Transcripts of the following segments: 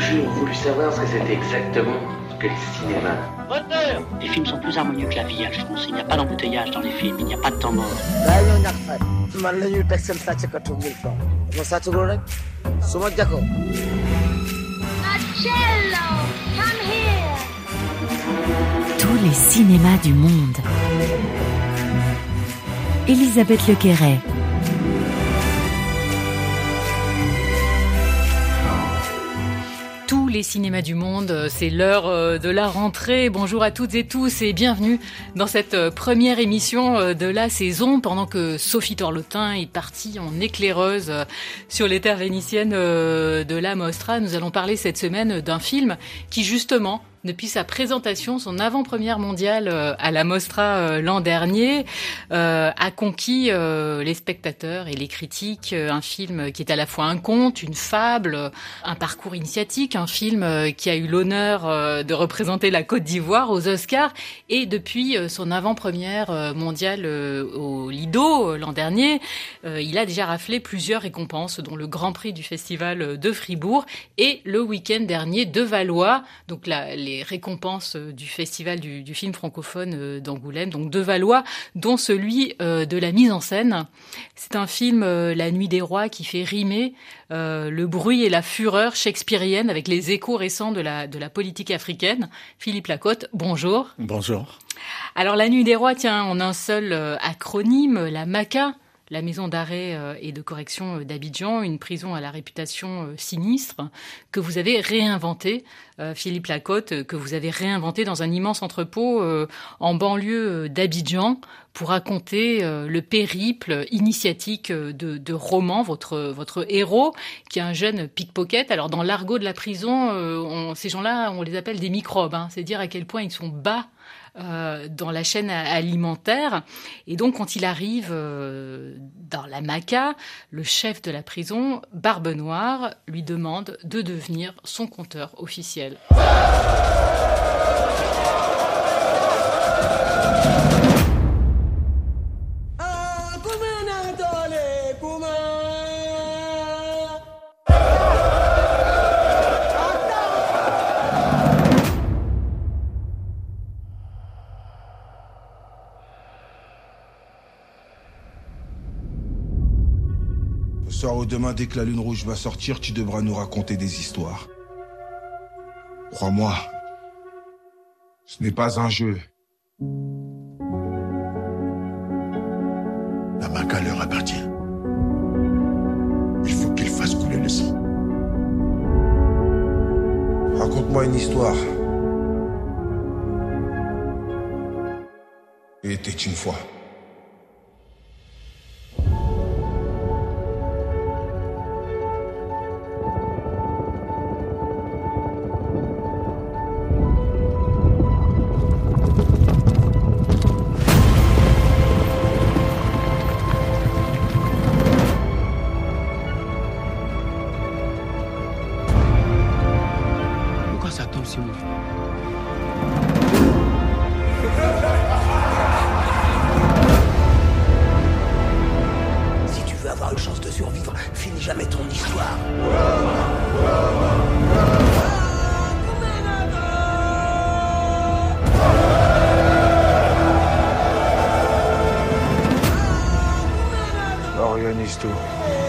toujours voulu savoir ce que c'était exactement que le cinéma. Moteur. Les films sont plus harmonieux que la vie, Alphonse. Il n'y a pas d'embouteillage dans les films, il n'y a pas de temps mort. Tous les cinémas du monde. Elisabeth Lequéret. Tous les cinémas du monde, c'est l'heure de la rentrée. Bonjour à toutes et tous et bienvenue dans cette première émission de la saison pendant que Sophie Torlotin est partie en éclaireuse sur les terres vénitiennes de la Mostra. Nous allons parler cette semaine d'un film qui justement, depuis sa présentation, son avant-première mondiale à la Mostra l'an dernier, a conquis les spectateurs et les critiques. Un film qui est à la fois un conte, une fable, un parcours initiatique, un film qui a eu l'honneur de représenter la Côte d'Ivoire aux Oscars. Et depuis son avant-première mondiale au Lido l'an dernier, il a déjà raflé plusieurs récompenses, dont le Grand Prix du Festival de Fribourg et le week-end dernier de Valois. Donc les récompenses du festival du film francophone d'Angoulême, donc de Valois, dont celui de la mise en scène. C'est un film, La Nuit des Rois, qui fait rimer le bruit et la fureur shakespearienne avec les échos récents de la politique africaine. Philippe Lacote, bonjour. Bonjour. Alors La Nuit des Rois tient en un seul acronyme, la MACA, la maison d'arrêt et de correction d'Abidjan, une prison à la réputation sinistre, que vous avez réinventée, Philippe Lacote, que vous avez réinventée dans un immense entrepôt en banlieue d'Abidjan pour raconter le périple initiatique de Roman, votre héros, qui est un jeune pickpocket. Alors dans l'argot de la prison, ces gens-là, on les appelle des microbes, hein. C'est dire à quel point ils sont bas dans la chaîne alimentaire. Et donc, quand il arrive dans la MACA, le chef de la prison, Barbe Noire, lui demande de devenir son compteur officiel. Ce soir ou demain, dès que la lune rouge va sortir, tu devras nous raconter des histoires. Crois-moi, ce n'est pas un jeu. La MACA leur appartient. Il faut qu'ils fassent couler le sang. Raconte-moi une histoire. Il était une fois. Si tu veux avoir une chance de survivre, finis jamais ton histoire. Organise tout.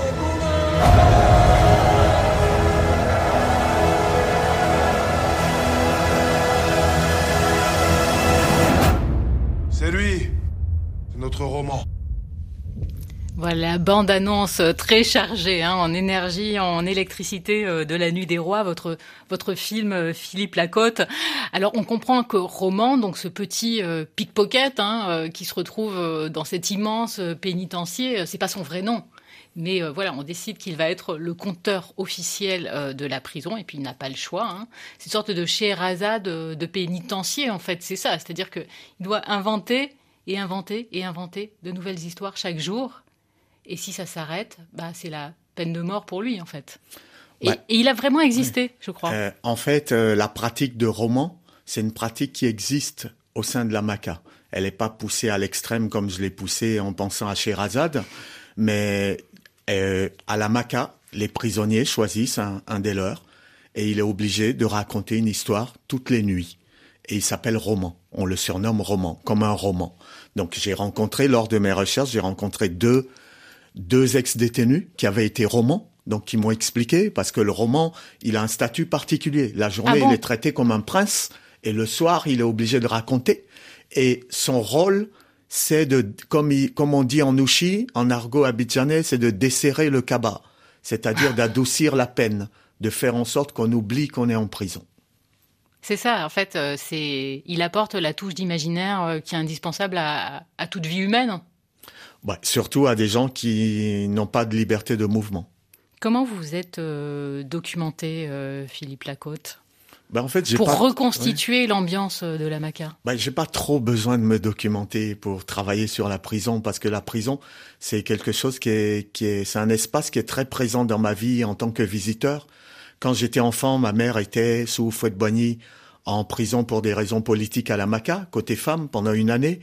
C'est lui. C'est notre Roman. Voilà, bande-annonce très chargée en énergie, en électricité de La Nuit des Rois, votre film, Philippe Lacote. Alors, on comprend que Roman, donc ce petit pickpocket qui se retrouve dans cet immense pénitencier, c'est pas son vrai nom. Mais voilà, on décide qu'il va être le compteur officiel de la prison, et puis il n'a pas le choix. C'est une sorte de Scheherazade de pénitencier, en fait, c'est ça. C'est-à-dire qu'il doit inventer et inventer et inventer de nouvelles histoires chaque jour. Et si ça s'arrête, c'est la peine de mort pour lui, en fait. Et il a vraiment existé, je crois. En fait, la pratique de roman, c'est une pratique qui existe au sein de la MACA. Elle n'est pas poussée à l'extrême comme je l'ai poussée en pensant à Scheherazade, mais à la MACA, les prisonniers choisissent un des leurs et il est obligé de raconter une histoire toutes les nuits. Et il s'appelle Roman. On le surnomme Roman, comme un roman. Donc lors de mes recherches, j'ai rencontré deux ex-détenus qui avaient été romans, donc qui m'ont expliqué, parce que le roman, il a un statut particulier. La journée, il est traité comme un prince, et le soir, il est obligé de raconter. Et son rôle, c'est comme on dit en Ouchi, en argot abidjanais, c'est de desserrer le cabas, c'est-à-dire d'adoucir la peine, de faire en sorte qu'on oublie qu'on est en prison. C'est ça, en fait, il apporte la touche d'imaginaire qui est indispensable à toute vie humaine. Ouais, surtout à des gens qui n'ont pas de liberté de mouvement. Comment vous vous êtes documenté, Philippe Lacôte ? En fait, reconstituer l'ambiance de la Maca. J'ai pas trop besoin de me documenter pour travailler sur la prison, parce que la prison, c'est quelque chose c'est un espace qui est très présent dans ma vie en tant que visiteur. Quand j'étais enfant, ma mère était sous Houphouët-Boigny en prison pour des raisons politiques à la Maca, côté femme, pendant une année.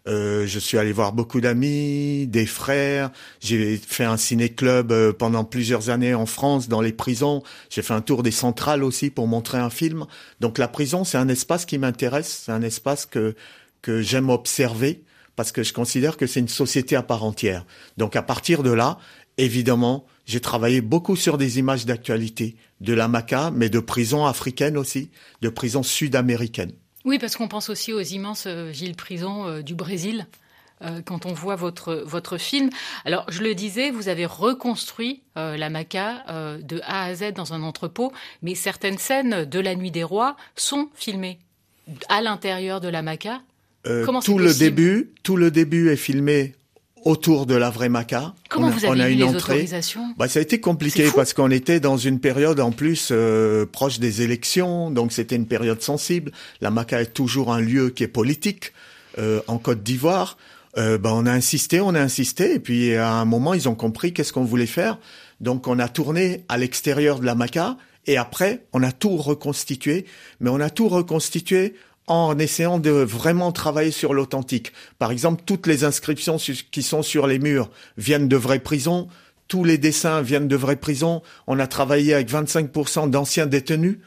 Je suis allé voir beaucoup d'amis, des frères. J'ai fait un ciné-club pendant plusieurs années en France, dans les prisons. J'ai fait un tour des centrales aussi pour montrer un film. Donc la prison, c'est un espace qui m'intéresse. C'est un espace que j'aime observer, parce que je considère que c'est une société à part entière. Donc à partir de là, évidemment, j'ai travaillé beaucoup sur des images d'actualité de la Maca, mais de prisons africaines aussi, de prisons sud-américaines. Oui, parce qu'on pense aussi aux immenses villes-prisons du Brésil quand on voit votre film. Alors, je le disais, vous avez reconstruit la Maca de A à Z dans un entrepôt, mais certaines scènes de La Nuit des Rois sont filmées à l'intérieur de la Maca. Comment c'est possible ? Tout le début est filmé autour de la vraie Maca. Comment vous avez eu les autorisations ? Ça a été compliqué parce qu'on était dans une période en plus proche des élections, donc c'était une période sensible. La Maca est toujours un lieu qui est politique en Côte d'Ivoire. On a insisté, et puis à un moment ils ont compris qu'est-ce qu'on voulait faire. Donc on a tourné à l'extérieur de la Maca et après on a tout reconstitué, mais on a tout reconstitué en essayant de vraiment travailler sur l'authentique. Par exemple, toutes les inscriptions qui sont sur les murs viennent de vraies prisons, tous les dessins viennent de vraies prisons. On a travaillé avec 25% d'anciens détenus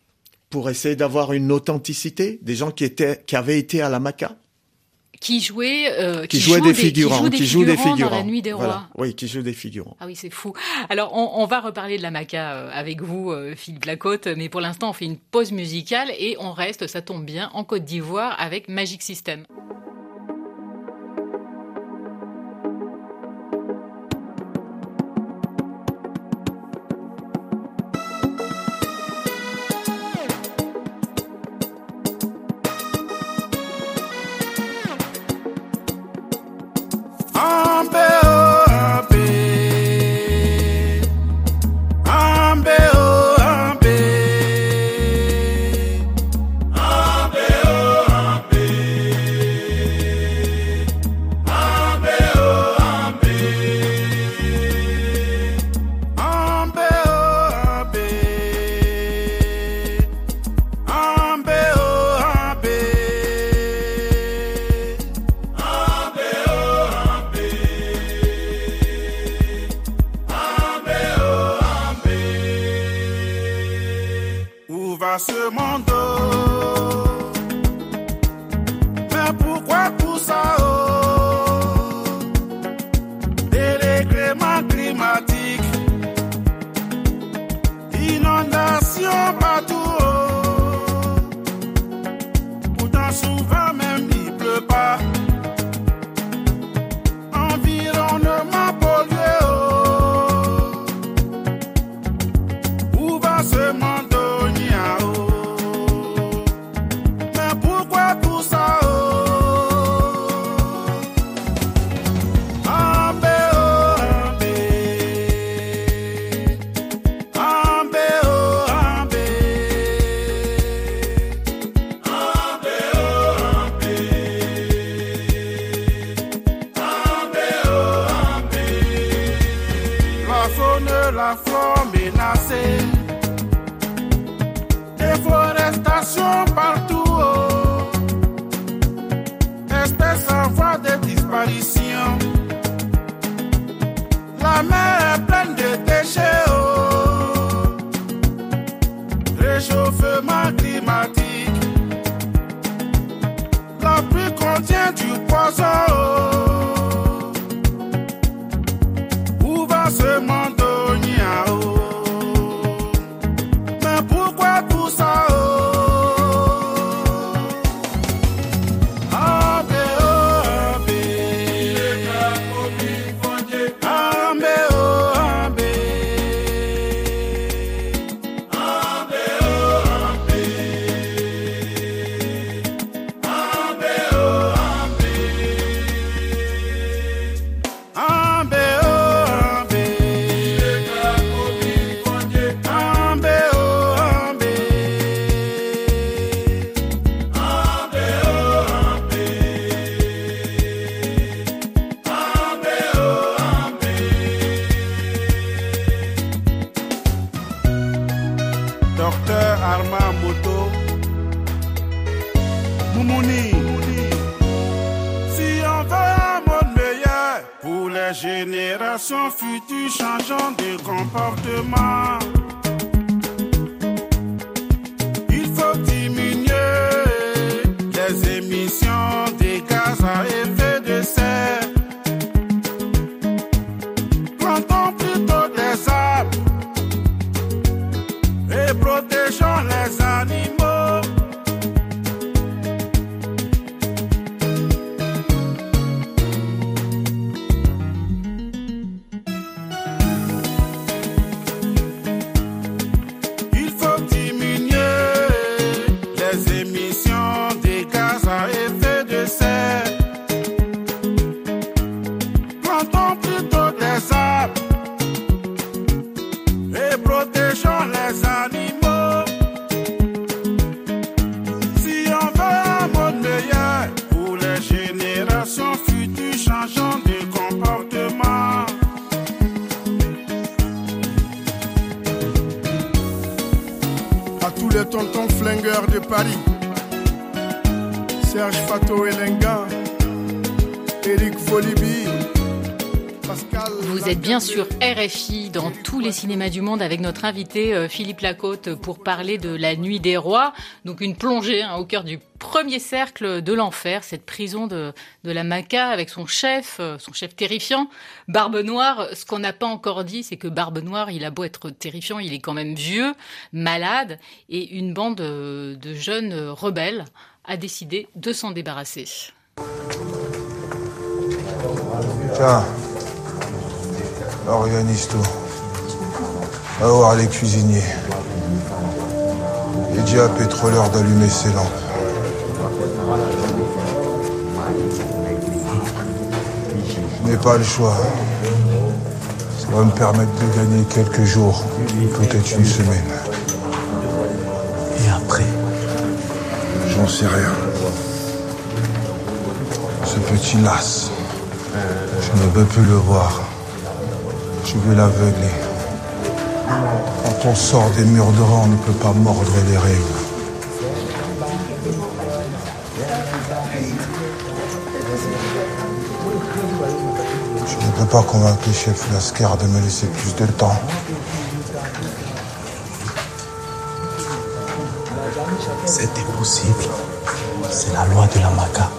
pour essayer d'avoir une authenticité, des gens qui avaient été à la Maca. Qui jouaient des figurants dans La Nuit des Rois. Voilà. Oui, qui jouent des figurants. Ah oui, c'est fou. Alors, on va reparler de la Maca avec vous, Philippe Lacôte, mais pour l'instant, on fait une pause musicale et on reste, ça tombe bien, en Côte d'Ivoire avec Magic System. Ce monde, mais pourquoi tout ça? Dérèglement climatique, inondation partout, pourtant souvent même il pleut pas. Environnement pollué, où va ce monde? La flore menacée, déforestation partout, espèces en voie de disparition. La mer est pleine de déchets, dans ce monde, mais pourquoi tout ça? Docteur Armand Moto, Moumouni. Si on veut un monde meilleur pour les générations futures, changeant de comportement. Il faut diminuer les émissions de gaz à effet de serre. Plantons plutôt des arbres et protégeons les animaux. Il faut diminuer les émissions de gaz à effet de serre. Plantons plutôt des arbres et protégeons les animaux. Si on veut un monde meilleur pour les générations futures, changeons de comportement. À tous les tontons flingueurs de Paris, Serge Fato Elenga, Eric Volibi, Pascal. Vous êtes bien sur RFI dans tous les cinémas du monde avec notre invité Philippe Lacôte pour parler de La Nuit des Rois. Donc une plongée au cœur du premier cercle de l'enfer, cette prison de la Maca avec son chef terrifiant, Barbe Noire. Ce qu'on n'a pas encore dit, c'est que Barbe Noire, il a beau être terrifiant, il est quand même vieux, malade, et une bande de jeunes rebelles a décidé de s'en débarrasser. Tiens, organise tout. Va voir les cuisiniers. Et dis à Pétroleur d'allumer ses lampes. Je n'ai pas le choix. Ça va me permettre de gagner quelques jours, peut-être une semaine. Et après? J'en sais rien. Ce petit las, je ne veux plus le voir. Je vais l'aveugler. Quand on sort des murs de rang, on ne peut pas mordre les règles. Je ne peux pas convaincre le chef Lascar de me laisser plus de temps. C'était possible. C'est la loi de la Maca.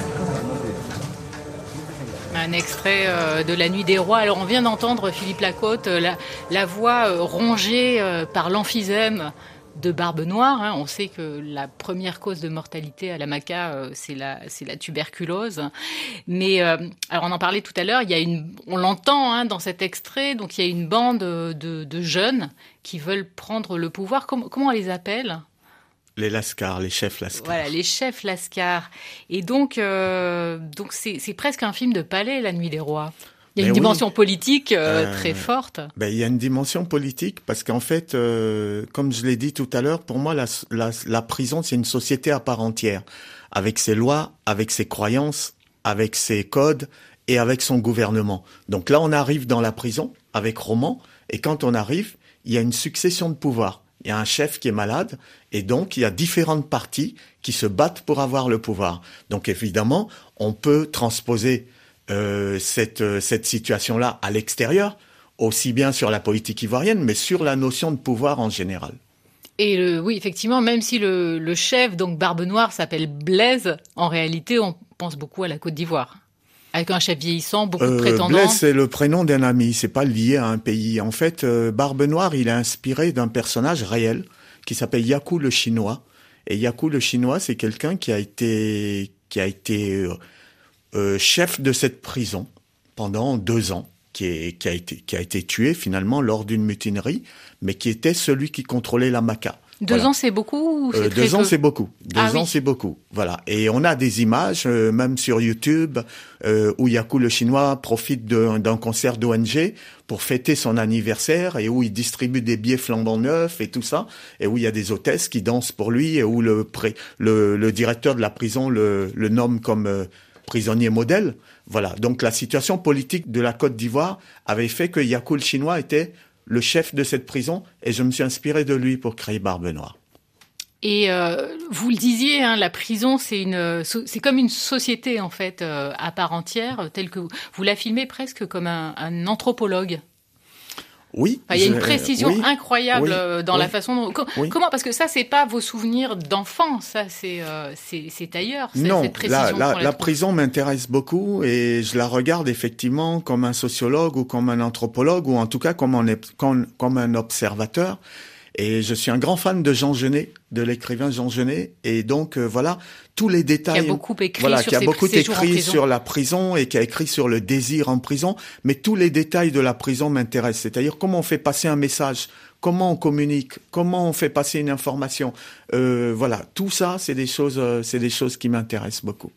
Un extrait de La Nuit des Rois. Alors on vient d'entendre Philippe Lacôte, la voix rongée par l'emphysème de Barbe Noire. On sait que la première cause de mortalité à la Maca, c'est la tuberculose. Mais alors on en parlait tout à l'heure, on l'entend dans cet extrait, donc il y a une bande de jeunes qui veulent prendre le pouvoir. Comment on les appelle ? Les Lascars, les chefs Lascars. Voilà, les chefs Lascars. Et donc c'est presque un film de palais, La Nuit des Rois. Il y a une dimension politique très forte. Il y a une dimension politique parce qu'en fait, comme je l'ai dit tout à l'heure, pour moi, la prison, c'est une société à part entière, avec ses lois, avec ses croyances, avec ses codes et avec son gouvernement. Donc là, on arrive dans la prison avec Roman, et quand on arrive, il y a une succession de pouvoirs. Il y a un chef qui est malade, et donc il y a différentes parties qui se battent pour avoir le pouvoir. Donc évidemment, on peut transposer cette situation-là à l'extérieur, aussi bien sur la politique ivoirienne, mais sur la notion de pouvoir en général. Et oui, effectivement, même si le chef, donc Barbe Noire, s'appelle Blaise, en réalité, on pense beaucoup à la Côte d'Ivoire, Avec un chef vieillissant, beaucoup de prétendants. Blaise, c'est le prénom d'un ami, c'est pas lié à un pays. En fait, Barbe Noire, il est inspiré d'un personnage réel qui s'appelle Yaku le Chinois. Et Yaku le Chinois, c'est quelqu'un qui a été chef de cette prison pendant 2 ans, qui a été tué finalement lors d'une mutinerie, mais qui était celui qui contrôlait la Maca. 2 ans, c'est beaucoup ou c'est très peu? 2 ans, c'est beaucoup. 2 ans, oui. c'est beaucoup. Voilà. Et on a des images, même sur YouTube, où Yaku le Chinois profite d'un concert d'ONG pour fêter son anniversaire et où il distribue des billets flambant neufs et tout ça, et où il y a des hôtesses qui dansent pour lui et où le directeur de la prison le nomme comme prisonnier modèle. Voilà. Donc la situation politique de la Côte d'Ivoire avait fait que Yaku le Chinois était le chef de cette prison, et je me suis inspiré de lui pour créer Barbe Noire. Et vous le disiez, hein, la prison, c'est comme une société en fait à part entière, telle que vous la filmez presque comme un anthropologue. Oui. Enfin, il y a une précision incroyable dans la façon dont... Comment? Parce que ça, c'est pas vos souvenirs d'enfants, ça, c'est ailleurs. Non, cette précision la prison m'intéresse beaucoup et je la regarde effectivement comme un sociologue ou comme un anthropologue ou en tout cas comme un observateur. Et je suis un grand fan de Jean Genet, de l'écrivain Jean Genet, et donc voilà tous les détails. Qui a beaucoup écrit sur la prison et qui a écrit sur le désir en prison, mais tous les détails de la prison m'intéressent. C'est-à-dire comment on fait passer un message, comment on communique, comment on fait passer une information. Voilà, tout ça, c'est des choses qui m'intéressent beaucoup.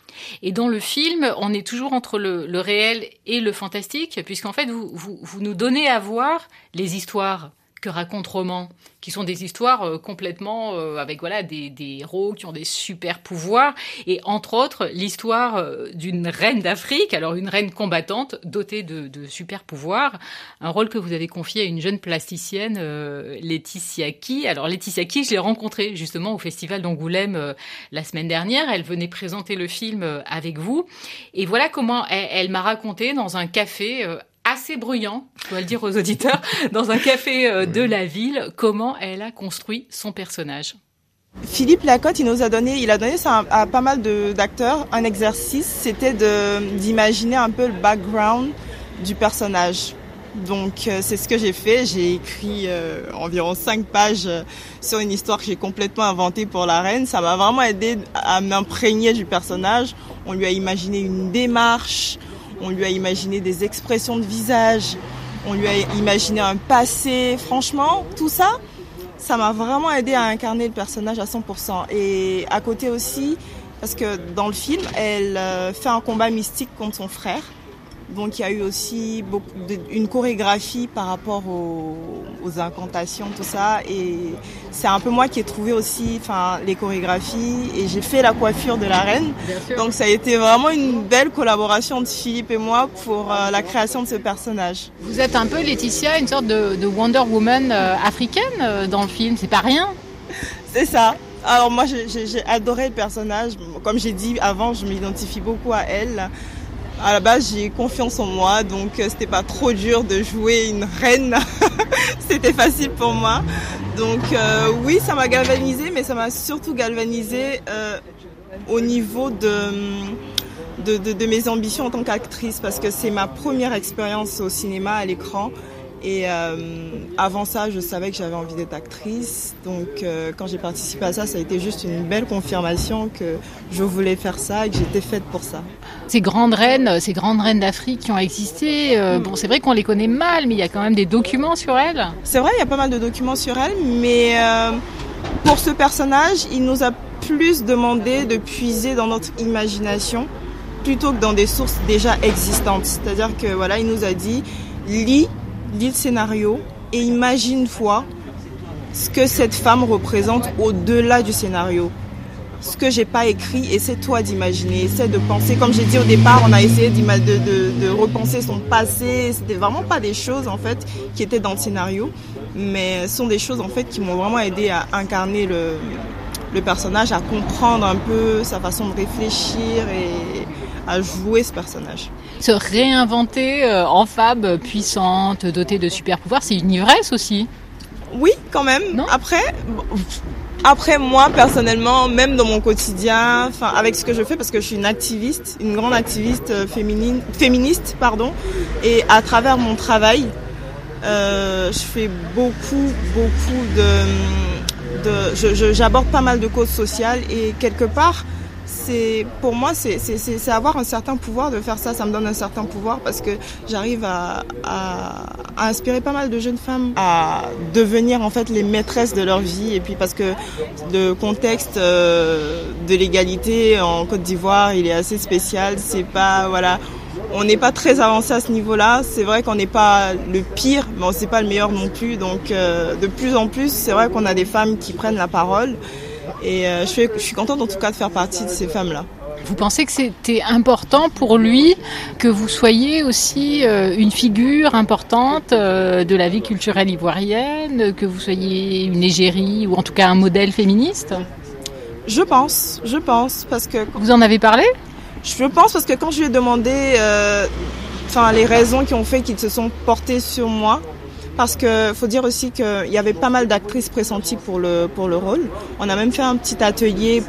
Et dans le film, on est toujours entre le réel et le fantastique, puisqu'en fait, vous nous donnez à voir les histoires que raconte Roman, qui sont des histoires complètement avec des héros qui ont des super pouvoirs, et entre autres l'histoire d'une reine d'Afrique, alors une reine combattante dotée de super pouvoirs, un rôle que vous avez confié à une jeune plasticienne, Laetitia Key. Alors Laetitia Key, je l'ai rencontrée justement au Festival d'Angoulême la semaine dernière, elle venait présenter le film avec vous, et voilà comment elle m'a raconté dans un café assez bruyant, je dois le dire aux auditeurs, dans un café de la ville, comment elle a construit son personnage. Philippe Lacotte, il a donné ça à pas mal d'acteurs. Un exercice, c'était d'imaginer un peu le background du personnage. Donc c'est ce que j'ai fait. J'ai écrit environ 5 pages sur une histoire que j'ai complètement inventée pour la reine. Ça m'a vraiment aidé à m'imprégner du personnage. On lui a imaginé une démarche. On lui a imaginé des expressions de visage, on lui a imaginé un passé. Franchement, tout ça, ça m'a vraiment aidé à incarner le personnage à 100%. Et à côté aussi, parce que dans le film, elle fait un combat mystique contre son frère. Donc il y a eu aussi une chorégraphie par rapport aux incantations, tout ça. Et c'est un peu moi qui ai trouvé aussi les chorégraphies. Et j'ai fait la coiffure de la reine. Donc ça a été vraiment une belle collaboration entre Philippe et moi pour la création de ce personnage. Vous êtes un peu, Laetitia, une sorte de Wonder Woman africaine dans le film, c'est pas rien? C'est ça. Alors moi j'ai adoré le personnage. Comme j'ai dit avant, je m'identifie beaucoup à elle. À la base, j'ai confiance en moi, donc c'était pas trop dur de jouer une reine. C'était facile pour moi. Donc oui, ça m'a galvanisée, mais ça m'a surtout galvanisée au niveau de mes ambitions en tant qu'actrice, parce que c'est ma première expérience au cinéma, à l'écran. Et avant ça, je savais que j'avais envie d'être actrice. Donc quand j'ai participé à ça, ça a été juste une belle confirmation que je voulais faire ça et que j'étais faite pour ça. Ces grandes reines d'Afrique qui ont existé, bon, c'est vrai qu'on les connaît mal, mais il y a quand même des documents sur elles. C'est vrai, il y a pas mal de documents sur elles, mais pour ce personnage, il nous a plus demandé de puiser dans notre imagination plutôt que dans des sources déjà existantes. C'est-à-dire que voilà, il nous a dit lis le scénario et imagine une fois ce que cette femme représente au-delà du scénario. Ce que j'ai pas écrit, essaie toi d'imaginer, essaie de penser. Comme j'ai dit au départ, on a essayé de repenser son passé. C'était vraiment pas des choses en fait qui étaient dans le scénario, mais ce sont des choses en fait qui m'ont vraiment aidé à incarner le personnage, à comprendre un peu sa façon de réfléchir et à jouer ce personnage. Se réinventer en femme puissante, dotée de super pouvoirs, c'est une ivresse aussi. Oui, quand même. Non ? Après, moi, personnellement, même dans mon quotidien, enfin, avec ce que je fais, parce que je suis une activiste, une grande activiste féministe, et à travers mon travail, je fais beaucoup j'aborde pas mal de causes sociales et quelque part, pour moi, c'est avoir un certain pouvoir de faire ça. Ça me donne un certain pouvoir parce que j'arrive à inspirer pas mal de jeunes femmes à devenir en fait les maîtresses de leur vie. Et puis parce que le contexte de l'égalité en Côte d'Ivoire, il est assez spécial. C'est pas, voilà, on n'est pas très avancé à ce niveau-là. C'est vrai qu'on n'est pas le pire, mais on n'est pas le meilleur non plus. Donc de plus en plus, c'est vrai qu'on a des femmes qui prennent la parole. Et je suis contente en tout cas de faire partie de ces femmes-là. Vous pensez que c'était important pour lui que vous soyez aussi une figure importante de la vie culturelle ivoirienne, que vous soyez une égérie ou en tout cas un modèle féministe ? Je pense, parce que... Vous en avez parlé ? Je pense parce que quand je lui ai demandé les raisons qui ont fait qu'ils se sont portés sur moi, parce que faut dire aussi qu'il y avait pas mal d'actrices pressenties pour le rôle. On a même fait un petit atelier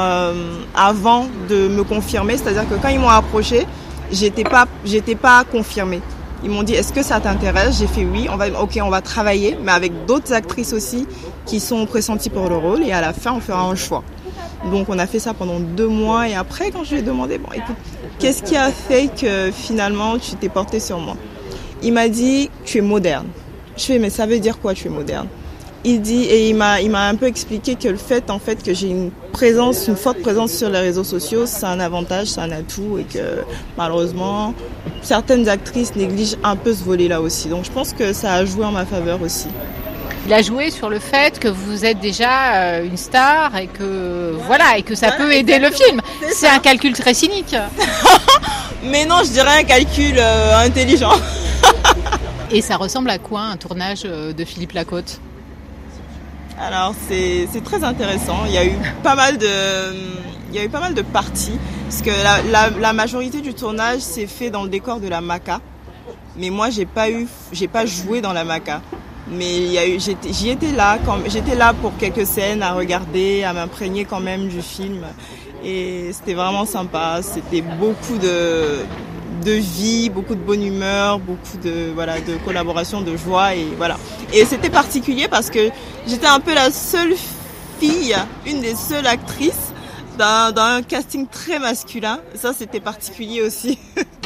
avant de me confirmer, c'est-à-dire que quand ils m'ont approché, j'étais pas confirmée. Ils m'ont dit est-ce que ça t'intéresse ? J'ai fait oui, on va travailler, mais avec d'autres actrices aussi qui sont pressenties pour le rôle et à la fin on fera un choix. Donc on a fait ça pendant 2 mois et après quand je lui ai demandé écoute, qu'est-ce qui a fait que finalement tu t'es porté sur moi ? Il m'a dit tu es moderne. Je fais mais ça veut dire quoi tu es moderne ? Il dit et il m'a un peu expliqué que le fait en fait que j'ai une forte présence sur les réseaux sociaux, c'est un avantage, c'est un atout et que malheureusement certaines actrices négligent un peu ce volet-là aussi. Donc je pense que ça a joué en ma faveur aussi. Il a joué sur le fait que vous êtes déjà une star et que ça peut aider le film. C'est un calcul très cynique. Mais non, je dirais un calcul intelligent. Et ça ressemble à quoi un tournage de Philippe Lacote ? Alors c'est très intéressant. Il y a eu pas mal de parties parce que la majorité du tournage s'est fait dans le décor de la Maca. Mais moi j'ai pas joué dans la Maca. Mais j'étais là pour quelques scènes à regarder, à m'imprégner quand même du film. Et c'était vraiment sympa. C'était beaucoup de vie, beaucoup de bonne humeur, beaucoup de collaboration, de joie et voilà. Et c'était particulier parce que j'étais un peu la seule fille, une des seules actrices d'un casting très masculin. Ça c'était particulier aussi.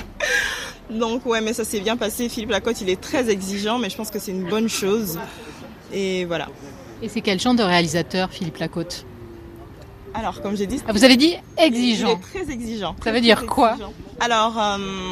Donc ouais, mais ça s'est bien passé. Philippe Lacote, il est très exigeant, mais je pense que c'est une bonne chose. Et voilà. Et c'est quel genre de réalisateur, Philippe Lacote ? Alors, comme j'ai dit... vous avez dit exigeant. Il est très exigeant. Ça veut dire quoi ? Alors,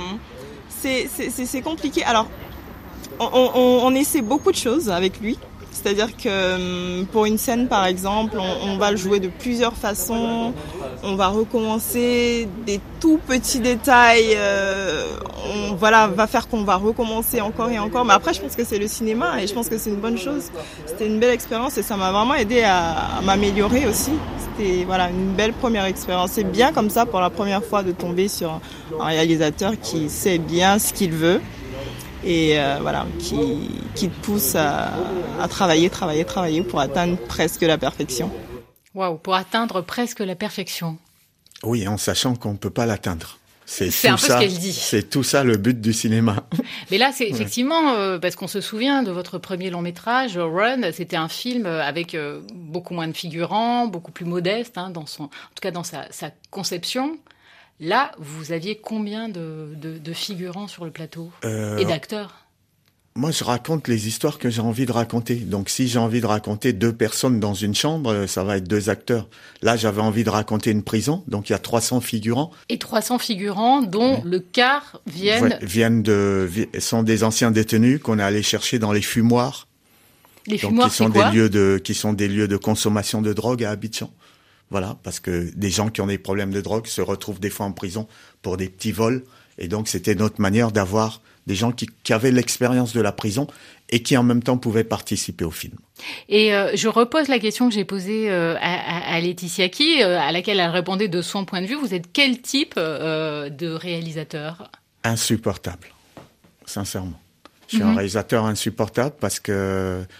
c'est compliqué. Alors, on essaie beaucoup de choses avec lui. C'est-à-dire que pour une scène, par exemple, on va le jouer de plusieurs façons. On va recommencer des tout petits détails. Va faire qu'on va recommencer encore et encore. Mais après, je pense que c'est le cinéma et je pense que c'est une bonne chose. C'était une belle expérience et ça m'a vraiment aidé à m'améliorer aussi. C'était une belle première expérience. C'est bien comme ça pour la première fois de tomber sur un réalisateur qui sait bien ce qu'il veut. Et qui te pousse à travailler pour atteindre presque la perfection. Waouh, pour atteindre presque la perfection. Oui, en sachant qu'on ne peut pas l'atteindre. C'est un peu ce qu'elle dit. C'est tout ça le but du cinéma. Mais là, c'est effectivement, parce qu'on se souvient de votre premier long métrage, Run, c'était un film avec beaucoup moins de figurants, beaucoup plus modeste, en tout cas dans sa conception. Là, vous aviez combien de figurants sur le plateau et d'acteurs ? Moi, je raconte les histoires que j'ai envie de raconter. Donc, si j'ai envie de raconter 2 personnes dans une chambre, ça va être 2 acteurs. Là, j'avais envie de raconter une prison, donc il y a 300 figurants. Et 300 figurants dont le quart sont des anciens détenus qu'on est allé chercher dans les fumoirs. Les fumoirs, c'est quoi ? Qui sont des lieux de consommation de drogue à Abidjan. Voilà, parce que des gens qui ont des problèmes de drogue se retrouvent des fois en prison pour des petits vols. Et donc, c'était notre manière d'avoir des gens qui avaient l'expérience de la prison et qui, en même temps, pouvaient participer au film. Et je repose la question que j'ai posée à Laetitia Ki, à laquelle elle répondait de son point de vue. Vous êtes quel type de réalisateur ? Insupportable, sincèrement. Je suis un réalisateur insupportable parce que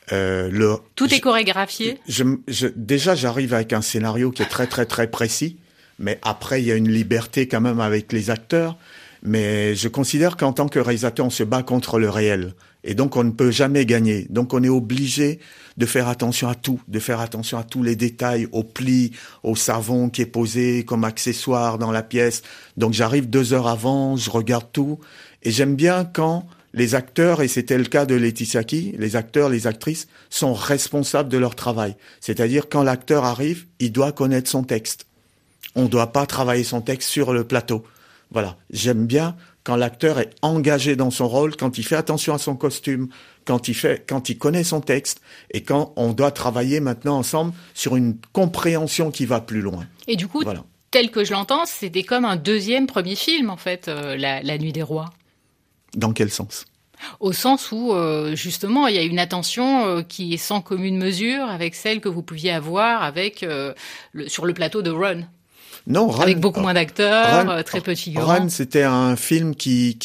Tout est chorégraphié. Déjà, j'arrive avec un scénario qui est très très très précis, mais après il y a une liberté quand même avec les acteurs. Mais je considère qu'en tant que réalisateur, on se bat contre le réel. Et donc, on ne peut jamais gagner. Donc, on est obligé de faire attention à tout, de faire attention à tous les détails, au pli, au savon qui est posé comme accessoire dans la pièce. Donc, j'arrive 2 heures avant, je regarde tout. Et j'aime bien quand les acteurs, et c'était le cas de Laetitia Key, les acteurs, les actrices, sont responsables de leur travail. C'est-à-dire, quand l'acteur arrive, il doit connaître son texte. On ne doit pas travailler son texte sur le plateau. Voilà, j'aime bien quand l'acteur est engagé dans son rôle, quand il fait attention à son costume, quand il connaît son texte et quand on doit travailler maintenant ensemble sur une compréhension qui va plus loin. Et du coup, voilà. Tel que je l'entends, c'était comme un premier film en fait, la Nuit des Rois. Dans quel sens ? Au sens où, justement, il y a une attention qui est sans commune mesure avec celle que vous pouviez avoir sur le plateau de Run. Non, Run, avec beaucoup moins d'acteurs, très peu de figurants. Run, c'était un film qui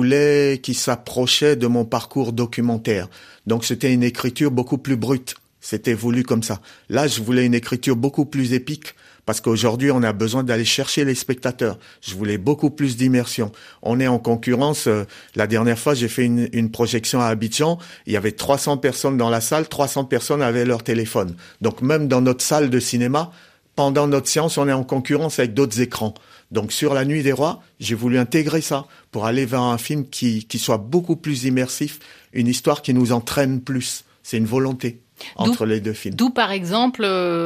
s'approchait de mon parcours documentaire. Donc, c'était une écriture beaucoup plus brute. C'était voulu comme ça. Là, je voulais une écriture beaucoup plus épique parce qu'aujourd'hui, on a besoin d'aller chercher les spectateurs. Je voulais beaucoup plus d'immersion. On est en concurrence. La dernière fois, j'ai fait une projection à Abidjan. Il y avait 300 personnes dans la salle. 300 personnes avaient leur téléphone. Donc, même dans notre salle de cinéma, pendant notre séance, on est en concurrence avec d'autres écrans. Donc, sur La Nuit des Rois, j'ai voulu intégrer ça pour aller vers un film qui soit beaucoup plus immersif, une histoire qui nous entraîne plus. C'est une volonté entre les deux films. D'où, par exemple,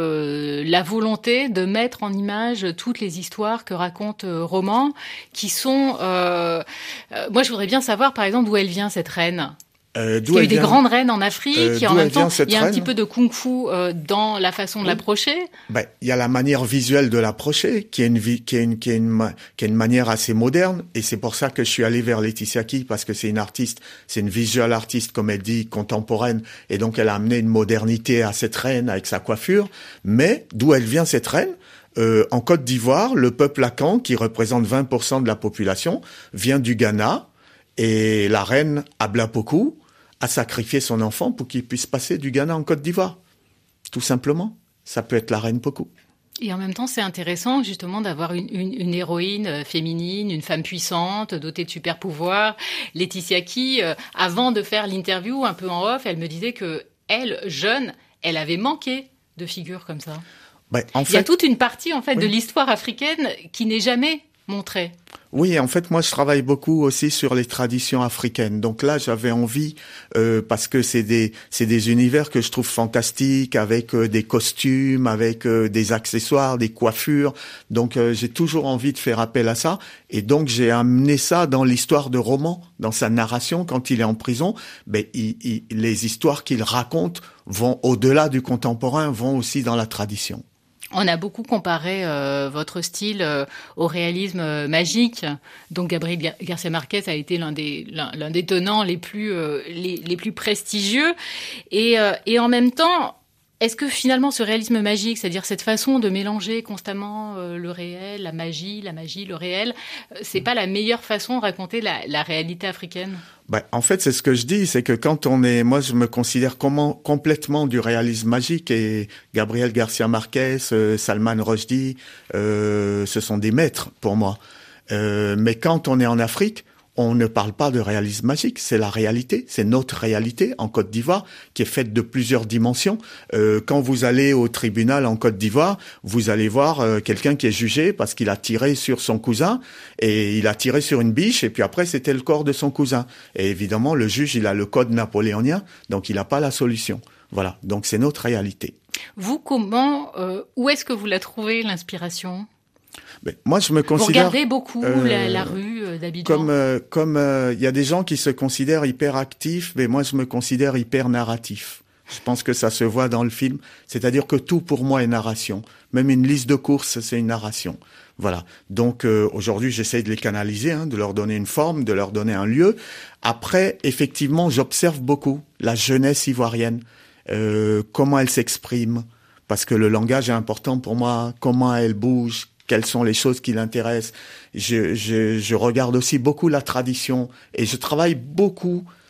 la volonté de mettre en image toutes les histoires que raconte Roman, qui sont... moi, je voudrais bien savoir, par exemple, d'où elle vient, cette reine. Il y a eu des grandes reines en Afrique, et en même temps, il y a un petit peu de kung-fu dans la façon de l'approcher. Il y a la manière visuelle de l'approcher, qui est une manière assez moderne, et c'est pour ça que je suis allé vers Laetitia Key, parce que c'est une artiste, c'est une visual artiste, comme elle dit, contemporaine, et donc elle a amené une modernité à cette reine avec sa coiffure. Mais d'où elle vient, cette reine? En Côte d'Ivoire, le peuple Akan, qui représente 20% de la population, vient du Ghana, et la reine Ablapoku a sacrifié son enfant pour qu'il puisse passer du Ghana en Côte d'Ivoire. Tout simplement. Ça peut être la reine Poku. Et en même temps, c'est intéressant justement d'avoir une héroïne féminine, une femme puissante, dotée de super pouvoirs. Laetitia Key, avant de faire l'interview, un peu en off, elle me disait que elle, jeune, elle avait manqué de figures comme ça. Il y a toute une partie en fait de l'histoire africaine qui n'est jamais montrée. Oui, en fait, moi, je travaille beaucoup aussi sur les traditions africaines. Donc là, j'avais envie, parce que c'est des univers que je trouve fantastiques, avec des costumes, avec des accessoires, des coiffures. Donc, j'ai toujours envie de faire appel à ça. Et donc, j'ai amené ça dans l'histoire de Roman, dans sa narration, quand il est en prison. Les histoires qu'il raconte vont au-delà du contemporain, vont aussi dans la tradition. On a beaucoup comparé votre style au réalisme magique. Donc Gabriel Garcia Marquez a été l'un des tenants les plus prestigieux. Et en même temps, est-ce que finalement ce réalisme magique, c'est-à-dire cette façon de mélanger constamment le réel, la magie, le réel, c'est pas la meilleure façon de raconter la réalité africaine ? En fait, c'est ce que je dis, c'est que moi, je me considère complètement du réalisme magique, et Gabriel Garcia Marquez, Salman Rushdie, ce sont des maîtres pour moi. Mais quand on est en Afrique, on ne parle pas de réalisme magique, c'est la réalité, c'est notre réalité en Côte d'Ivoire qui est faite de plusieurs dimensions. Quand vous allez au tribunal en Côte d'Ivoire, vous allez voir quelqu'un qui est jugé parce qu'il a tiré sur son cousin, et il a tiré sur une biche, et puis après c'était le corps de son cousin. Et évidemment, le juge, il a le code napoléonien, donc il n'a pas la solution. Voilà, donc c'est notre réalité. Vous, où est-ce que vous la trouvez, l'inspiration ? Moi, je me considère... Vous regardez beaucoup la rue d'Abidjan. Comme il y a des gens qui se considèrent hyper actifs, mais moi, je me considère hyper narratif. Je pense que ça se voit dans le film. C'est-à-dire que tout, pour moi, est narration. Même une liste de courses, c'est une narration. Voilà. Donc, aujourd'hui, j'essaie de les canaliser, de leur donner une forme, de leur donner un lieu. Après, effectivement, j'observe beaucoup la jeunesse ivoirienne, comment elle s'exprime, parce que le langage est important pour moi, comment elle bouge, quelles sont les choses qui l'intéressent. Je regarde aussi beaucoup la tradition, et je travaille beaucoup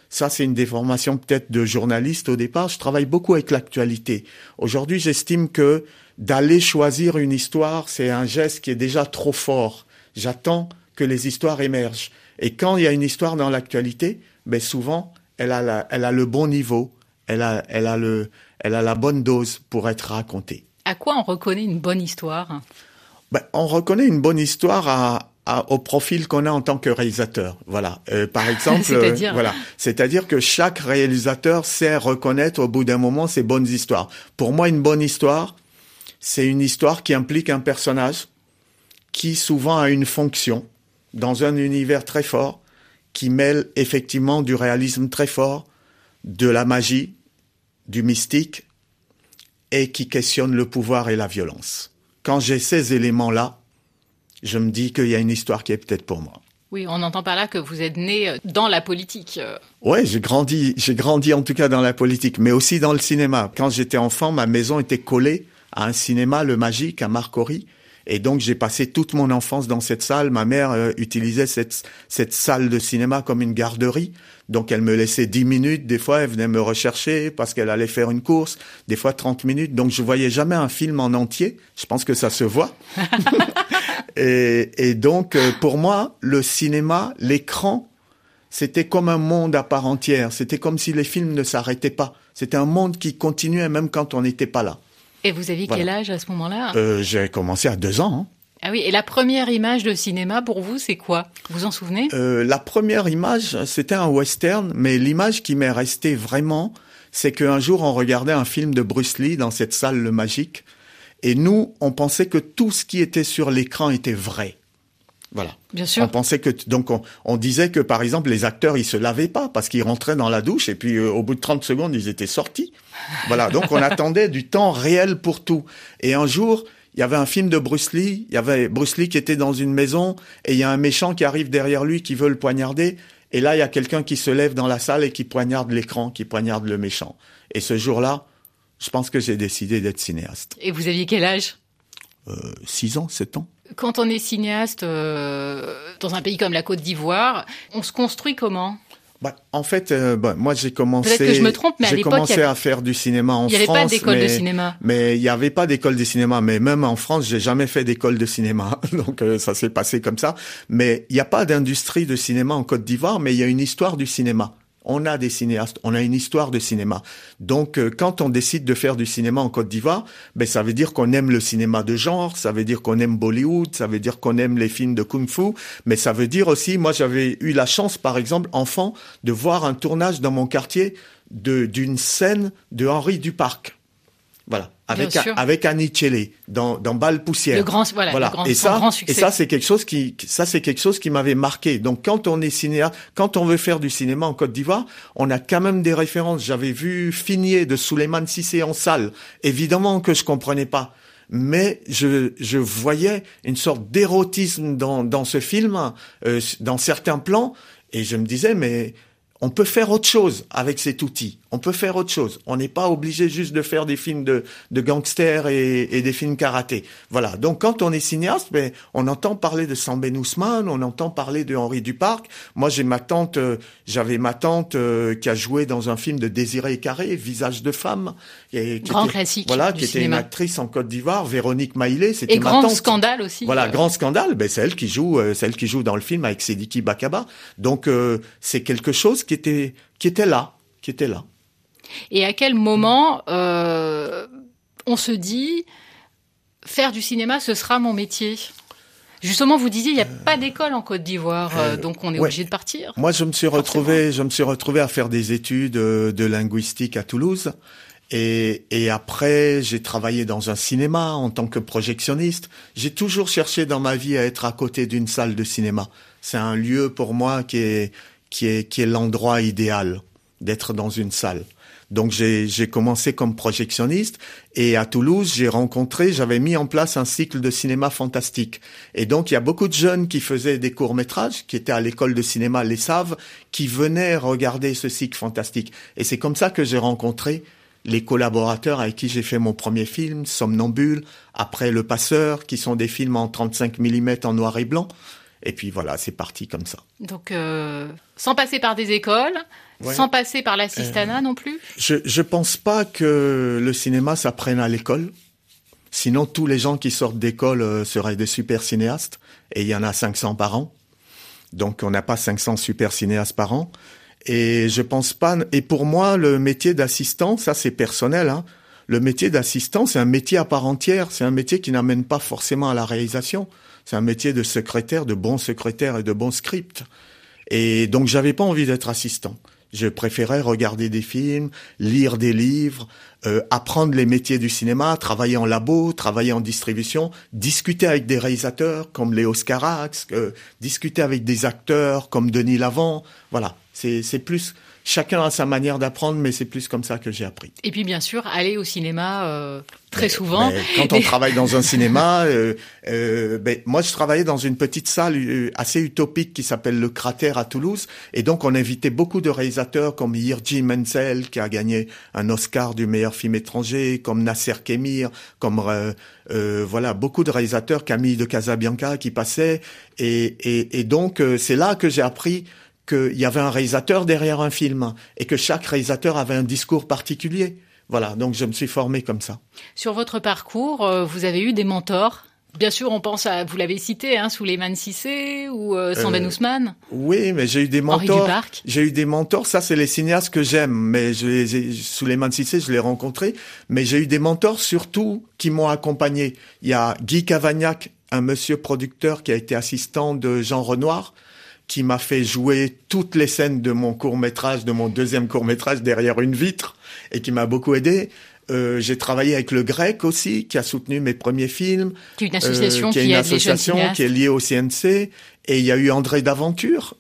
Ça, c'est une déformation peut-être de journaliste au départ. Je travaille beaucoup avec l'actualité. Aujourd'hui, j'estime que d'aller choisir une histoire, c'est un geste qui est déjà trop fort. J'attends que les histoires émergent. Et quand il y a une histoire dans l'actualité, ben souvent, elle a le bon niveau, elle a la bonne dose pour être racontée. À quoi on reconnaît une bonne histoire ? Ben, on reconnaît une bonne histoire au profil qu'on a en tant que réalisateur. Voilà. Par exemple, c'est-à-dire que chaque réalisateur sait reconnaître au bout d'un moment ses bonnes histoires. Pour moi, une bonne histoire, c'est une histoire qui implique un personnage qui souvent a une fonction dans un univers très fort, qui mêle effectivement du réalisme très fort, de la magie, du mystique, et qui questionne le pouvoir et la violence. Quand j'ai ces éléments-là, je me dis qu'il y a une histoire qui est peut-être pour moi. Oui, on entend par là que vous êtes né dans la politique. Ouais, j'ai grandi en tout cas dans la politique, mais aussi dans le cinéma. Quand j'étais enfant, ma maison était collée à un cinéma, Le Magique, à Marcory. Et donc, j'ai passé toute mon enfance dans cette salle. Ma mère utilisait cette salle de cinéma comme une garderie. Donc, elle me laissait 10 minutes. Des fois, elle venait me rechercher parce qu'elle allait faire une course. Des fois, 30 minutes. Donc, je voyais jamais un film en entier. Je pense que ça se voit. Et donc, pour moi, le cinéma, l'écran, c'était comme un monde à part entière. C'était comme si les films ne s'arrêtaient pas. C'était un monde qui continuait même quand on n'était pas là. Et vous aviez quel âge à ce moment-là ? J'ai commencé à 2 ans. Ah oui, et la première image de cinéma pour vous, c'est quoi ? Vous en souvenez ? La première image, c'était un western, mais l'image qui m'est restée vraiment, c'est qu'un jour, on regardait un film de Bruce Lee dans cette salle Le Magique, et nous, on pensait que tout ce qui était sur l'écran était vrai. Voilà. Bien sûr. On pensait que donc on disait que par exemple les acteurs ils se lavaient pas parce qu'ils rentraient dans la douche et puis au bout de 30 secondes ils étaient sortis. Voilà, donc on attendait du temps réel pour tout. Et un jour, il y avait un film de Bruce Lee, il y avait Bruce Lee qui était dans une maison et il y a un méchant qui arrive derrière lui qui veut le poignarder et là il y a quelqu'un qui se lève dans la salle et qui poignarde l'écran, qui poignarde le méchant. Et ce jour-là, je pense que j'ai décidé d'être cinéaste. Et vous aviez quel âge ? 6 ans, 7 ans. Quand on est cinéaste dans un pays comme la Côte d'Ivoire, on se construit comment ? En fait, moi j'ai commencé. Peut-être que je me trompe, mais à l'époque, à faire du cinéma en France. Il n'y avait pas d'école de cinéma. Mais il n'y avait pas d'école de cinéma. Mais même en France, j'ai jamais fait d'école de cinéma. Donc ça s'est passé comme ça. Mais il n'y a pas d'industrie de cinéma en Côte d'Ivoire, mais il y a une histoire du cinéma. On a des cinéastes, on a une histoire de cinéma. Donc, quand on décide de faire du cinéma en Côte d'Ivoire, ça veut dire qu'on aime le cinéma de genre, ça veut dire qu'on aime Bollywood, ça veut dire qu'on aime les films de kung-fu, mais ça veut dire aussi, moi j'avais eu la chance, par exemple, enfant, de voir un tournage dans mon quartier d'une scène de Henri Duparc. Voilà. Avec Annie Tchélé dans Bal Poussière. Le grand succès. Et ça, c'est quelque chose qui m'avait marqué. Donc, quand on est cinéaste, quand on veut faire du cinéma en Côte d'Ivoire, on a quand même des références. J'avais vu Finier de Souleymane Cissé en salle. Évidemment que je comprenais pas. Mais je voyais une sorte d'érotisme dans ce film, dans certains plans. Et je me disais, mais on peut faire autre chose avec cet outil. On peut faire autre chose. On n'est pas obligé juste de faire des films de gangsters et des films karaté. Voilà. Donc, quand on est cinéaste, on entend parler de Sambène Ousmane, on entend parler de Henri Duparc. Moi, j'avais ma tante qui a joué dans un film de Désiré Carré, Visage de femme. Classique. Voilà, qui était une actrice en Côte d'Ivoire, Véronique Maillet, c'était ma tante. Et grand scandale aussi. Voilà, grand scandale. C'est elle qui joue dans le film avec Sediki Bakaba. Donc, c'est quelque chose qui était là. Et à quel moment on se dit faire du cinéma, ce sera mon métier ? Justement, vous disiez il n'y a pas d'école en Côte d'Ivoire, donc on est obligé de partir. Moi, je me suis retrouvé à faire des études de linguistique à Toulouse. Et après, j'ai travaillé dans un cinéma en tant que projectionniste. J'ai toujours cherché dans ma vie à être à côté d'une salle de cinéma. C'est un lieu pour moi qui est l'endroit idéal d'être dans une salle. Donc j'ai commencé comme projectionniste et à Toulouse, j'avais mis en place un cycle de cinéma fantastique. Et donc il y a beaucoup de jeunes qui faisaient des courts-métrages, qui étaient à l'école de cinéma Les Saves, qui venaient regarder ce cycle fantastique. Et c'est comme ça que j'ai rencontré les collaborateurs avec qui j'ai fait mon premier film, Somnambule, après Le Passeur, qui sont des films en 35 mm en noir et blanc. Et puis voilà, c'est parti comme ça. Donc, sans passer par des écoles, sans passer par l'assistanat non plus. Je pense pas que le cinéma s'apprenne à l'école. Sinon, tous les gens qui sortent d'école seraient des super cinéastes. Et il y en a 500 par an. Donc, on n'a pas 500 super cinéastes par an. Et je pense pas. Et pour moi, le métier d'assistant, ça c'est personnel, hein. Le métier d'assistant, c'est un métier à part entière. C'est un métier qui n'amène pas forcément à la réalisation. C'est un métier de secrétaire, de bon secrétaire et de bon script. Et donc, j'avais pas envie d'être assistant. Je préférais regarder des films, lire des livres, apprendre les métiers du cinéma, travailler en labo, travailler en distribution, discuter avec des réalisateurs comme Léo Scarax, discuter avec des acteurs comme Denis Lavant. Voilà, c'est plus... Chacun a sa manière d'apprendre, mais c'est plus comme ça que j'ai appris. Et puis, bien sûr, aller au cinéma très souvent. Quand on travaille dans un cinéma, moi, je travaillais dans une petite salle assez utopique qui s'appelle Le Cratère à Toulouse. Et donc, on invitait beaucoup de réalisateurs comme Jirji Menzel, qui a gagné un Oscar du meilleur film étranger, comme Nasser Kemir, comme voilà, beaucoup de réalisateurs, Camille de Casabianca qui passaient. Et donc, c'est là que j'ai appris qu'il y avait un réalisateur derrière un film et que chaque réalisateur avait un discours particulier. Voilà, donc je me suis formé comme ça. Sur votre parcours, vous avez eu des mentors. Bien sûr, on pense à, vous l'avez cité, Souleymane Cissé ou Sambène Ousmane. Oui, mais j'ai eu des mentors. Henri Duparc. J'ai eu des mentors, ça c'est les cinéastes que j'aime, mais Souleymane Cissé, je l'ai rencontré, mais j'ai eu des mentors surtout qui m'ont accompagné. Il y a Guy Cavagnac, un monsieur producteur qui a été assistant de Jean Renoir, qui m'a fait jouer toutes les scènes de mon court-métrage, de mon deuxième court-métrage derrière une vitre, et qui m'a beaucoup aidé. J'ai travaillé avec Le Grec aussi, qui a soutenu mes premiers films. Qui est une association qui aide les jeunes cinéastes. Qui est liée au CNC. Et il y a eu André Daventure,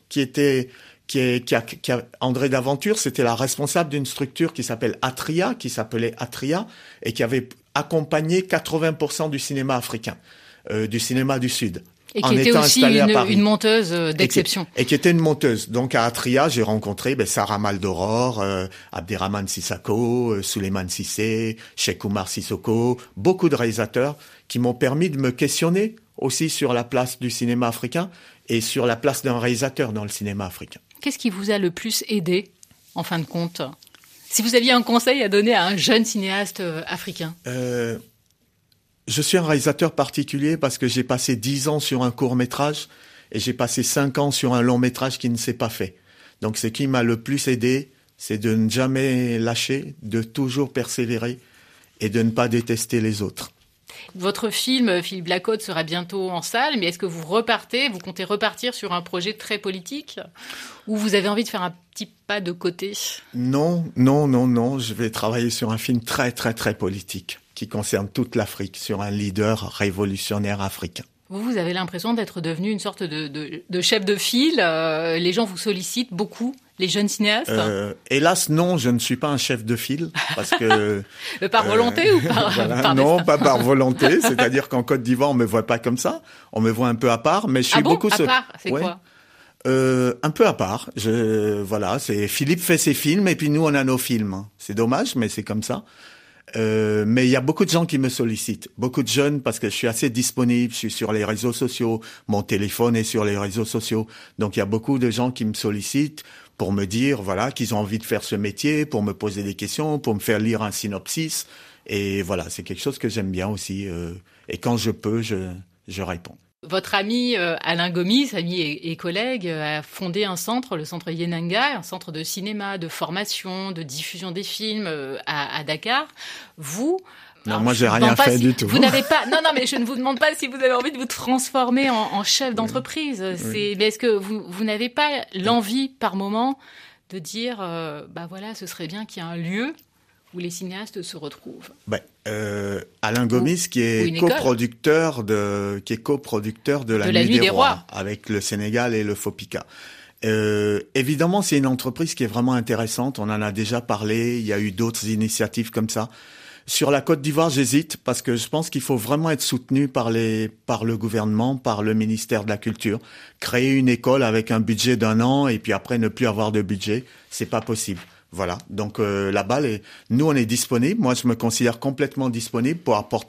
André Daventure, c'était la responsable d'une structure qui s'appelait Atria, et qui avait accompagné 80% du cinéma africain, du cinéma du Sud. Et qui était aussi une monteuse d'exception. Et qui était une monteuse. Donc à Atria, j'ai rencontré Sarah Maldoror, Abderrahmane Sissako, Souleymane Cissé, Cheikh Oumar Sissoko, beaucoup de réalisateurs qui m'ont permis de me questionner aussi sur la place du cinéma africain et sur la place d'un réalisateur dans le cinéma africain. Qu'est-ce qui vous a le plus aidé, en fin de compte ? Si vous aviez un conseil à donner à un jeune cinéaste africain. Je suis un réalisateur particulier parce que j'ai passé 10 ans sur un court-métrage et j'ai passé 5 ans sur un long-métrage qui ne s'est pas fait. Donc ce qui m'a le plus aidé, c'est de ne jamais lâcher, de toujours persévérer et de ne pas détester les autres. Votre film, Philippe Lacote, sera bientôt en salle, mais est-ce que vous comptez repartir sur un projet très politique ou vous avez envie de faire un petit pas de côté ? Non, je vais travailler sur un film très, très, très politique qui concerne toute l'Afrique, sur un leader révolutionnaire africain. Vous avez l'impression d'être devenu une sorte de chef de file. Les gens vous sollicitent beaucoup, les jeunes cinéastes. Hélas, non, je ne suis pas un chef de file parce que par volonté ou par voilà, non, destin. Pas par volonté. C'est-à-dire qu'en Côte d'Ivoire, on me voit pas comme ça. On me voit un peu à part, mais je suis beaucoup. À part, c'est quoi ? Un peu à part. C'est Philippe fait ses films et puis nous on a nos films. C'est dommage, mais c'est comme ça. Mais il y a beaucoup de gens qui me sollicitent, beaucoup de jeunes, parce que je suis assez disponible, je suis sur les réseaux sociaux, mon téléphone est sur les réseaux sociaux, donc il y a beaucoup de gens qui me sollicitent pour me dire qu'ils ont envie de faire ce métier, pour me poser des questions, pour me faire lire un synopsis, et voilà, c'est quelque chose que j'aime bien aussi, et quand je peux, je réponds. Votre ami Alain Gomis, ami et collègue, a fondé un centre, le centre Yenanga, un centre de cinéma, de formation, de diffusion des films à Dakar. Moi j'ai rien fait du tout. Vous n'avez pas. Non, mais je ne vous demande pas si vous avez envie de vous transformer en chef d'entreprise. Oui. Mais est-ce que vous n'avez pas l'envie par moment de dire, ce serait bien qu'il y ait un lieu où les cinéastes se retrouvent? Alain Gomis, qui est coproducteur de La Nuit des Rois avec le Sénégal et le FOPICA. Évidemment, c'est une entreprise qui est vraiment intéressante. On en a déjà parlé. Il y a eu d'autres initiatives comme ça. Sur la Côte d'Ivoire, j'hésite parce que je pense qu'il faut vraiment être soutenu par le gouvernement, par le ministère de la Culture. Créer une école avec un budget d'1 an et puis après ne plus avoir de budget, c'est pas possible. Voilà, donc là-bas, nous on est disponibles. Moi, je me considère complètement disponible pour apporter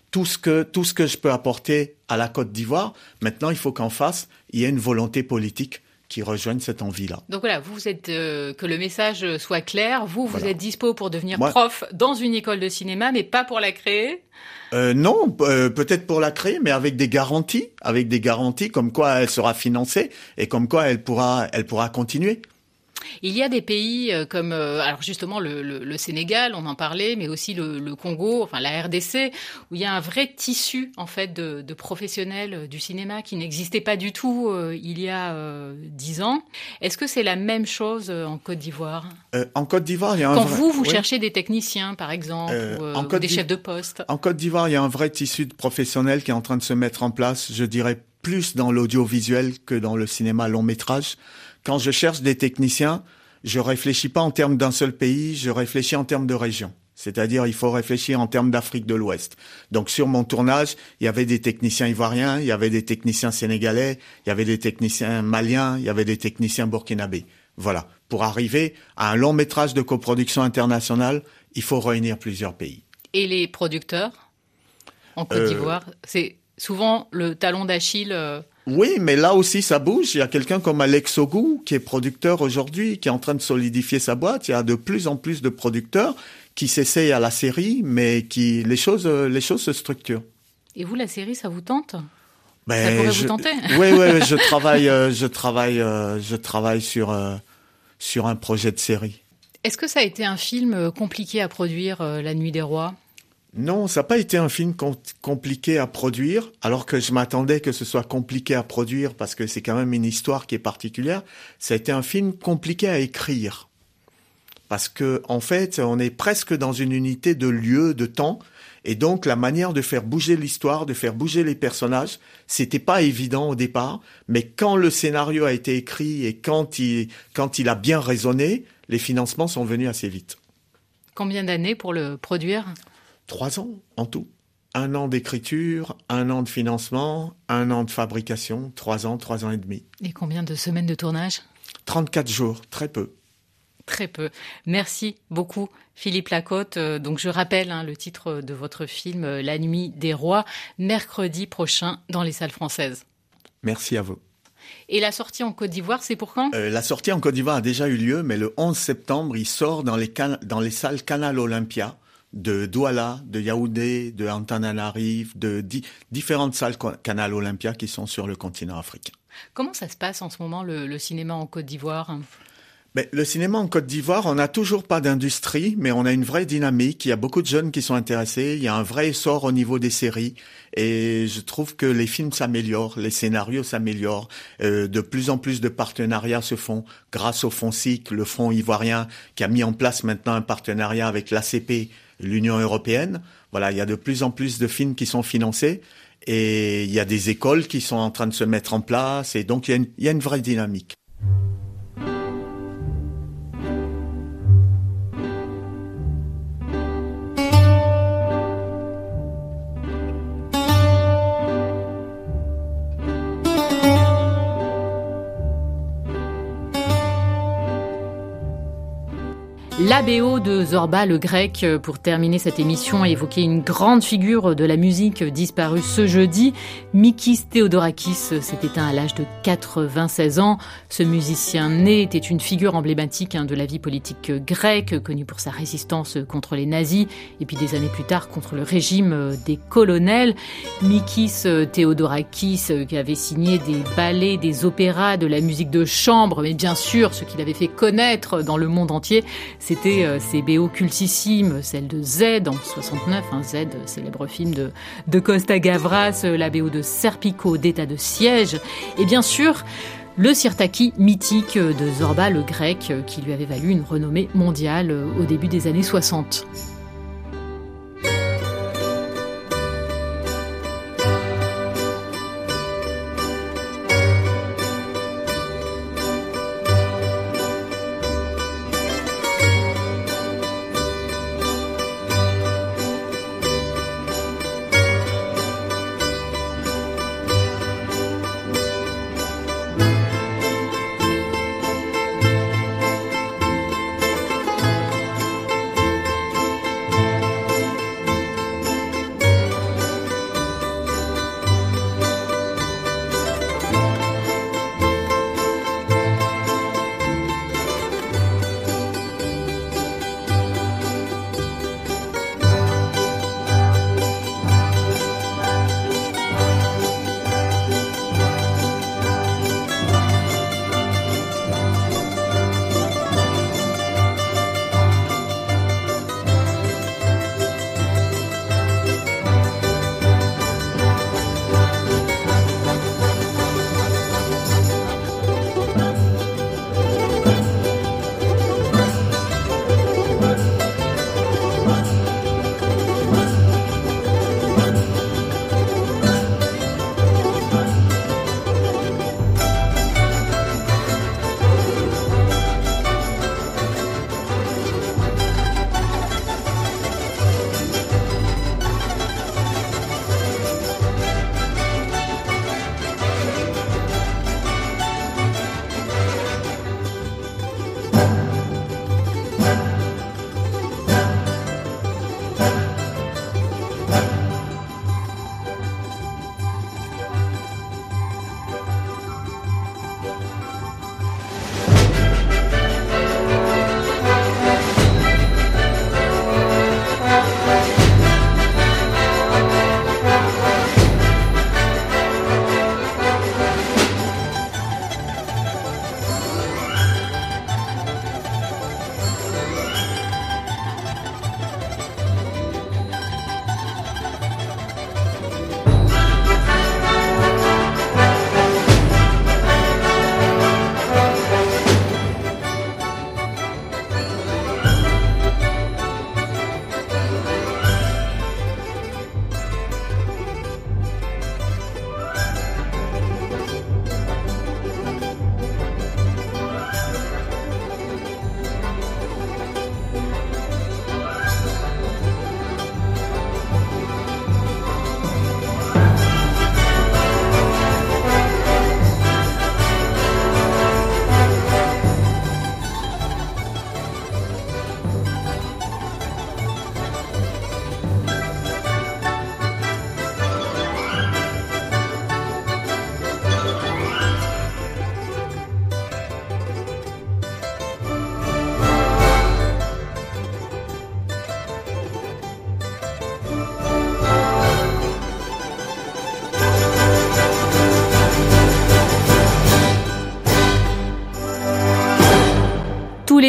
tout ce que je peux apporter à la Côte d'Ivoire. Maintenant, il faut qu'en face, il y ait une volonté politique qui rejoignent cette envie-là. Donc voilà, vous êtes que le message soit clair. Vous Voilà. êtes dispo pour devenir prof dans une école de cinéma, mais pas pour la créer. Non, peut-être pour la créer, mais avec des garanties comme quoi elle sera financée et comme quoi elle pourra continuer. Il y a des pays comme alors justement le Sénégal, on en parlait, mais aussi le Congo, enfin la RDC, où il y a un vrai tissu en fait de professionnels du cinéma qui n'existait pas du tout il y a 10 ans. Est-ce que c'est la même chose en Côte d'Ivoire ? En Côte d'Ivoire, il y a quand vous cherchez des techniciens, par exemple, ou des chefs de poste. En Côte d'Ivoire, il y a un vrai tissu de professionnels qui est en train de se mettre en place. Je dirais plus dans l'audiovisuel que dans le cinéma long métrage. Quand je cherche des techniciens, je réfléchis pas en termes d'un seul pays, je réfléchis en termes de région. C'est-à-dire, il faut réfléchir en termes d'Afrique de l'Ouest. Donc, sur mon tournage, il y avait des techniciens ivoiriens, il y avait des techniciens sénégalais, il y avait des techniciens maliens, il y avait des techniciens burkinabés. Voilà. Pour arriver à un long métrage de coproduction internationale, il faut réunir plusieurs pays. Et les producteurs en Côte d'Ivoire, c'est souvent le talon d'Achille. Oui, mais là aussi, ça bouge. Il y a quelqu'un comme Alex Ogou, qui est producteur aujourd'hui, qui est en train de solidifier sa boîte. Il y a de plus en plus de producteurs qui s'essayent à la série, mais les choses se structurent. Et vous, la série, ça vous tente ? Ben, ça pourrait vous tenter ? Oui, je travaille sur un projet de série. Est-ce que ça a été un film compliqué à produire, La Nuit des Rois ? Non, ça n'a pas été un film compliqué à produire, alors que je m'attendais que ce soit compliqué à produire parce que c'est quand même une histoire qui est particulière. Ça a été un film compliqué à écrire. Parce que, en fait, on est presque dans une unité de lieu, de temps. Et donc, la manière de faire bouger l'histoire, de faire bouger les personnages, c'était pas évident au départ. Mais quand le scénario a été écrit et quand il a bien résonné, les financements sont venus assez vite. Combien d'années pour le produire ? 3 ans en tout. 1 an d'écriture, 1 an de financement, 1 an de fabrication, 3 ans et demi. Et combien de semaines de tournage ? 34 jours, très peu. Très peu. Merci beaucoup, Philippe Lacote. Donc je rappelle le titre de votre film La Nuit des Rois, mercredi prochain dans les salles françaises. Merci à vous. Et la sortie en Côte d'Ivoire, c'est pour quand ? La sortie en Côte d'Ivoire a déjà eu lieu, mais le 11 septembre, il sort dans les salles Canal Olympia de Douala, de Yaoundé, de Antananarive, de différentes salles Canal Olympia qui sont sur le continent africain. Comment ça se passe en ce moment, le cinéma en Côte d'Ivoire ? Le cinéma en Côte d'Ivoire, on n'a toujours pas d'industrie, mais on a une vraie dynamique. Il y a beaucoup de jeunes qui sont intéressés. Il y a un vrai essor au niveau des séries. Et je trouve que les films s'améliorent, les scénarios s'améliorent. De plus en plus de partenariats se font grâce au FONSIC, le Fonds ivoirien, qui a mis en place maintenant un partenariat avec l'ACP, l'Union européenne. Voilà, il y a de plus en plus de films qui sont financés. Et il y a des écoles qui sont en train de se mettre en place. Et donc, il y a une vraie dynamique. L'ABO de Zorba le Grec, pour terminer cette émission, a évoqué une grande figure de la musique disparue ce jeudi. Mikis Theodorakis s'est éteint à l'âge de 96 ans. Ce musicien né était une figure emblématique de la vie politique grecque, connu pour sa résistance contre les nazis et puis des années plus tard contre le régime des colonels. Mikis Theodorakis qui avait signé des ballets, des opéras, de la musique de chambre, mais bien sûr ce qu'il avait fait connaître dans le monde entier, c'était ces BO cultissimes, celle de Z en 69, Z, célèbre film de Costa Gavras, la BO de Serpico, d'état de siège, et bien sûr le sirtaki mythique de Zorba le Grec, qui lui avait valu une renommée mondiale au début des années 60.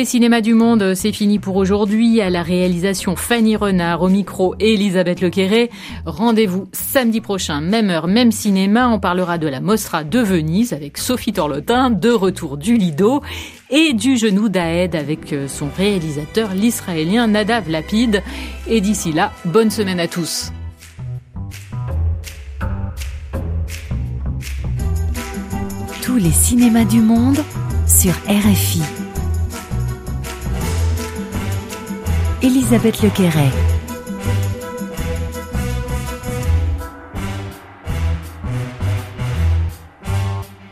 les cinémas du monde, c'est fini pour aujourd'hui. À la réalisation, Fanny Renard, au micro, Elisabeth Lequéré. Rendez-vous samedi prochain, même heure, même cinéma. On parlera de la Mostra de Venise avec Sophie Torlotin, de retour du Lido et du Genou d'Aed avec son réalisateur, l'Israélien Nadav Lapid. Et d'ici là, bonne semaine à tous. Tous les cinémas du monde sur RFI. Elisabeth Lequéré.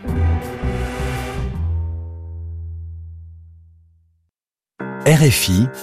RFI,